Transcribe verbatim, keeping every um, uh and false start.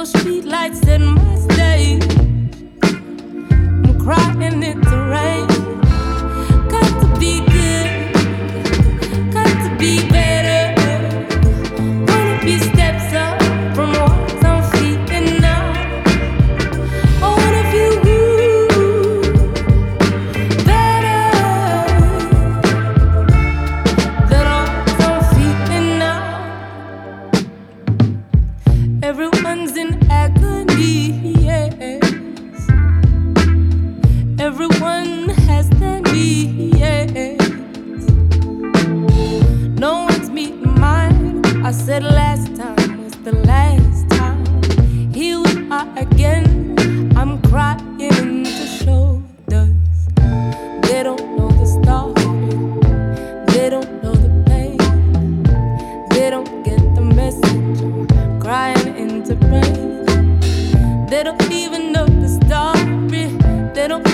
those street lights in my state. I'm crying in the rain. Got to be good, got to be better. Wanna be steps up from what I'm feeling now. I wanna feel better than what I'm feeling now. Everyone's in agony, yes. Everyone has their needs. No one's meeting mine. I said last time was the last time. Here we are again. I'm crying into shoulders. They don't know the story. They don't know the pain. They don't get the message. I'm crying into rain. They don't even know the story. They don't